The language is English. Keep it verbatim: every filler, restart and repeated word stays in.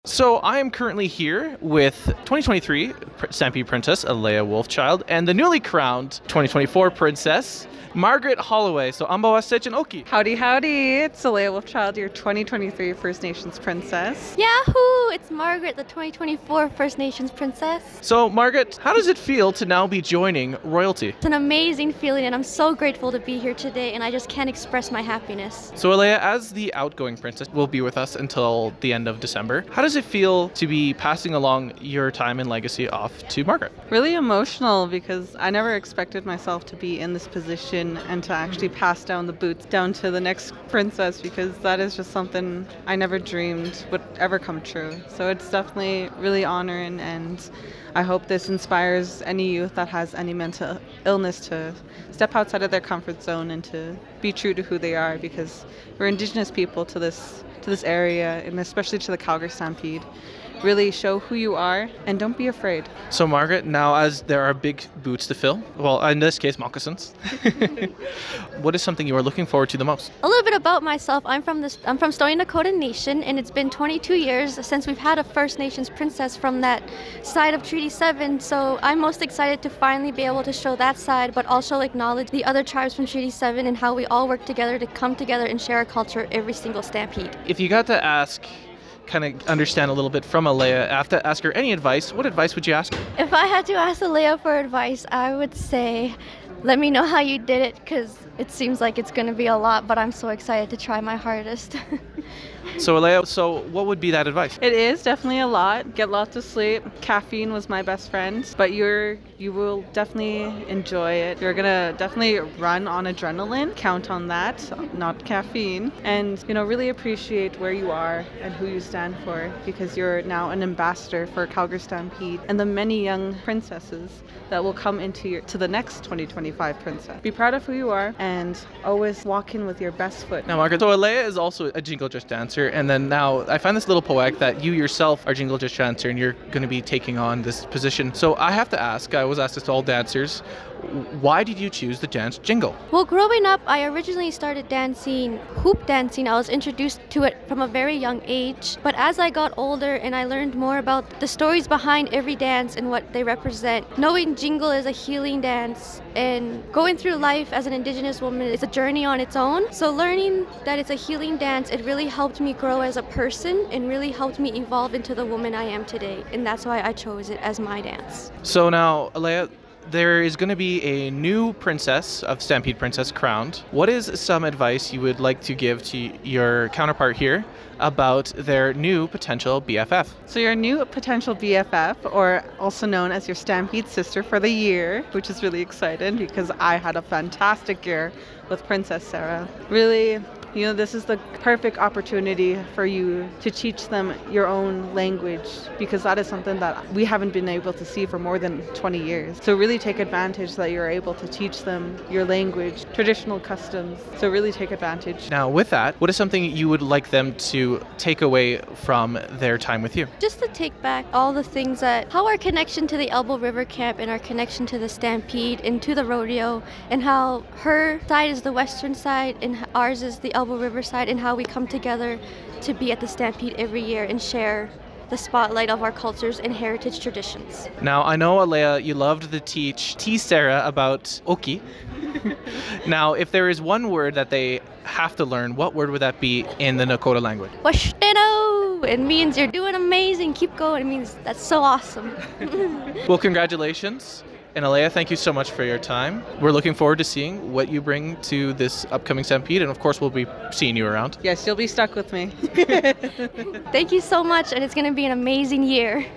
So I am currently here with twenty twenty-three Stampede Princess Alea Wolfchild and the newly crowned twenty twenty-four Princess Margaret Holloway. So Ambawa Sechin Oki. Howdy, howdy. It's Alea Wolfchild, your twenty twenty-three First Nations Princess. Yahoo! It's Margaret, the twenty twenty-four First Nations Princess. So Margaret, how does it feel to now be joining royalty? It's an amazing feeling and I'm so grateful to be here today and I just can't express my happiness. So Alea, as the outgoing princess, will be with us until the end of December. How does it feel to be passing along your time and legacy off to Margaret? Really emotional because I never expected myself to be in this position and to actually pass down the boots down to the next princess, because that is just something I never dreamed would ever come true. So it's definitely really honoring, and I hope this inspires any youth that has any mental illness to step outside of their comfort zone and to be true to who they are, because we're Indigenous people to this to this area, and especially to the Calgary Stampede. Really show who you are and don't be afraid. So Margaret, now as there are big boots to fill, well, in this case, moccasins, what is something you are looking forward to the most? A little bit about myself. I'm from this. I'm from Stoney Nakoda Nation, and it's been twenty-two years since we've had a First Nations princess from that side of Treaty seven. So I'm most excited to finally be able to show that side, but also acknowledge the other tribes from Treaty seven and how we all work together to come together and share our culture every single stampede. If you got to ask, kind of understand a little bit from Alea, I have to ask her any advice, what advice would you ask her? If I had to ask Alea for advice, I would say, let me know how you did it, because it seems like it's going to be a lot, but I'm so excited to try my hardest. So Alea, so what would be that advice? It is definitely a lot. Get lots of sleep. Caffeine was my best friend, but you're you will definitely enjoy it. You're gonna definitely run on adrenaline. Count on that, not caffeine. And you know, really appreciate where you are and who you stand for, because you're now an ambassador for Calgary Stampede and the many young princesses that will come into your to the next twenty twenty-five princess. Be proud of who you are and always walk in with your best foot. Now Margaret, so Alea is also a Jingle Just dancer, and then now I find this little poetic that you yourself are Jingle Just dancer and you're going to be taking on this position. So I have to ask, I was asked this to all dancers, why did you choose the dance Jingle? Well, growing up, I originally started dancing, hoop dancing. I was introduced to it from a very young age. But as I got older and I learned more about the stories behind every dance and what they represent, knowing Jingle is a healing dance and going through life as an Indigenous woman is a journey on its own. So learning that it's a healing dance, it really helped me grow as a person and really helped me evolve into the woman I am today. And that's why I chose it as my dance. So now, Alea, there is going to be a new princess of Stampede Princess crowned. What is some advice you would like to give to your counterpart here about their new potential B F F? So your new potential B F F, or also known as your Stampede sister for the year, which is really exciting because I had a fantastic year with Princess Sarah. Really, you know, this is the perfect opportunity for you to teach them your own language, because that is something that we haven't been able to see for more than twenty years. So really take advantage that you're able to teach them your language, traditional customs. So really take advantage. Now with that, what is something you would like them to take away from their time with you? Just to take back all the things that, how our connection to the Elbow River Camp and our connection to the Stampede and to the rodeo, and how her side is the western side and ours is the Elbow River side, and how we come together to be at the Stampede every year and share the spotlight of our cultures and heritage traditions. Now, I know, Alea, you loved to teach T. Sarah about Oki. Now, if there is one word that they have to learn, what word would that be in the Nakota language? Washteno! It means you're doing amazing, keep going. It means that's so awesome. Well, congratulations. And Alea, thank you so much for your time. We're looking forward to seeing what you bring to this upcoming Stampede, and of course we'll be seeing you around. Yes, you'll be stuck with me. Thank you so much, and it's going to be an amazing year.